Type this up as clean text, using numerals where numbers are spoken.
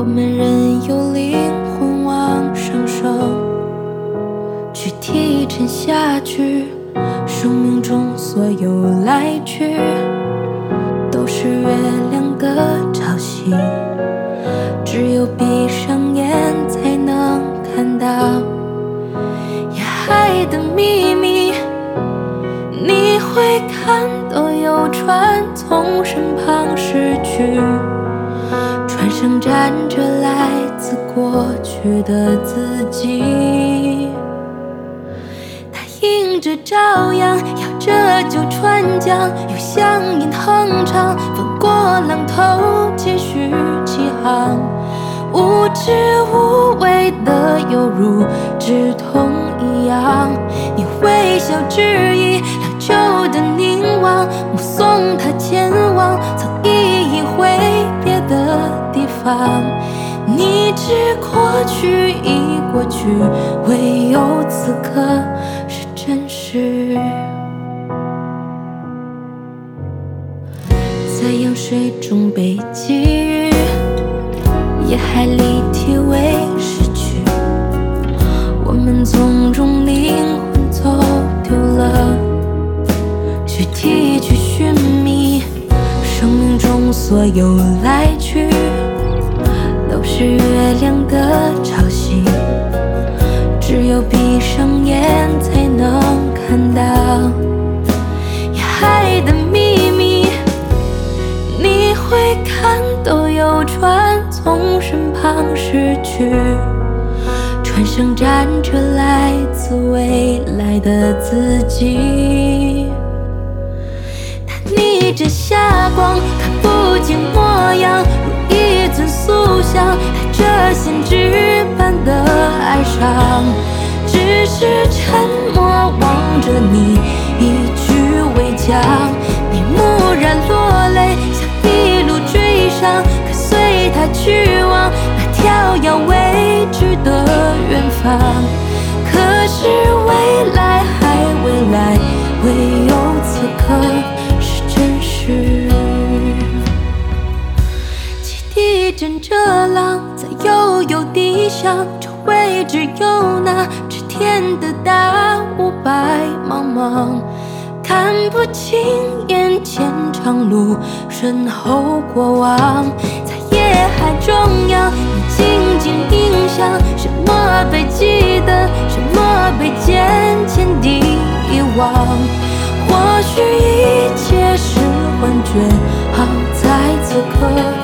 我们任由灵魂往上升，去提沉下去。生命中所有来去，都是月亮的潮汐，只有闭上眼才能看到夜海的秘密。你会看到有船从身旁驶去，船上站着来自过去的自己，它迎着朝阳，摇着旧船桨，有乡音哼唱，翻过浪头继续起航。无知无畏的犹如直通一样，你微笑致意，良久的凝望，目送他前往曾意已挥别的地方。你知过去已过去，唯有此刻是真实。在羊水中被给予，夜海里体味失去，我们从中灵魂走丢了，去提去寻觅。生命中所有来去，都是月亮的潮汐，只有闭上眼才能看到夜海的秘密。你会看到有船从身旁驶去，船上站着来自未来的自己，它逆着霞光，看不见模样，如一尊塑像，带着先知般的哀伤。只是沉默望着你一句未讲，你蓦然落泪，想一路追上，跟随他去往那条遥未知的远方。可是未来还未来，唯有此刻是真实。汽笛震着浪，在悠悠地上，周围只有那指天的大雾白茫茫，看不清眼前长路，身后过往。在夜海中央，你静静印象，什么被记得，什么被渐渐地遗忘。或许一切是幻觉，好在此刻